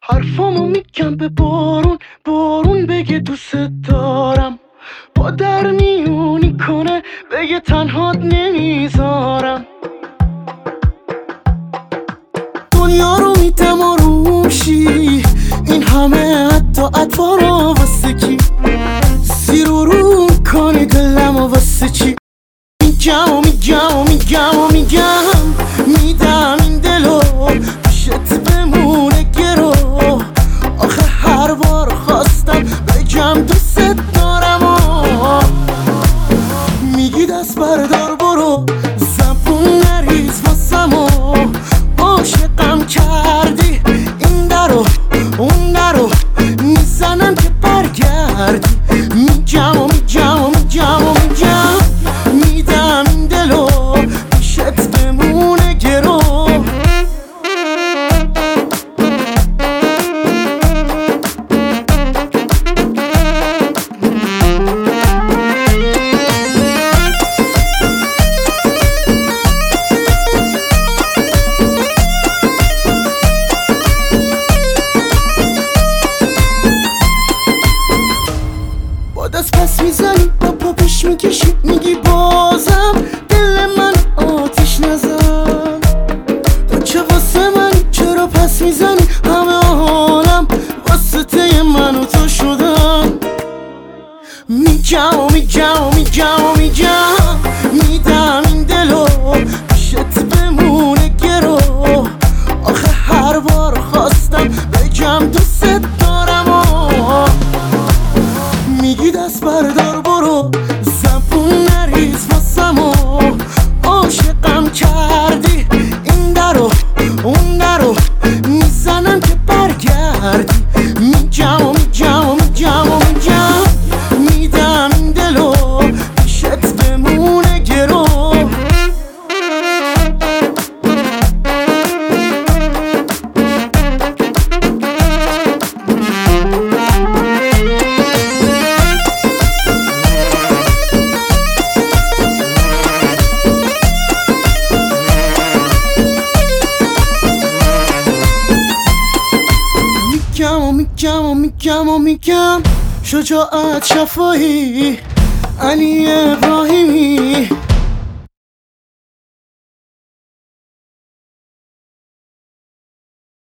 حرفامو میگم به بارون، بارون بگه دوست دارم. با در میونی کنه بگه تنهات نمیذارم. دنیا رو میدم آرومشی، این همه حتی اطوارا واسه کی؟ زیر و رو کنی دلم و واسه چی؟ میگم و میگم و میگم و میگم، میدم این دلو پیشت بمونه گرو. آخه هر بار خواستم بگم دوست دارم و میگی دست بردار برو، زبون نریز واسم و عاشقم کردی. این درو اون درو میزنم که برگردی. میگم و میگم و میگم و میگم، میدم این دلو پیشت بمونه گرو. دست پس میزنی با پا پیش میکشی، میگی بازم دل من آتیش نزن. تو چه واسه من چرا پس میزنی؟ همه حالم واسطه من و تو شدن. میگم و میگم و میگم و میگم، میدم این دلو پیشت بمونه گرو. آخه هر بار خواستم بگم دوست دارم و میگی دست بردار برو، زبون نریز واسم و عاشقم کردی. این درو اون درو میزنم که برگردی. میگم و میگم و میگم و میگم، میدم این دلو پیشت بمونه گرو. میگم و میگم، شجاعت شفاهی علی ابراهیمی.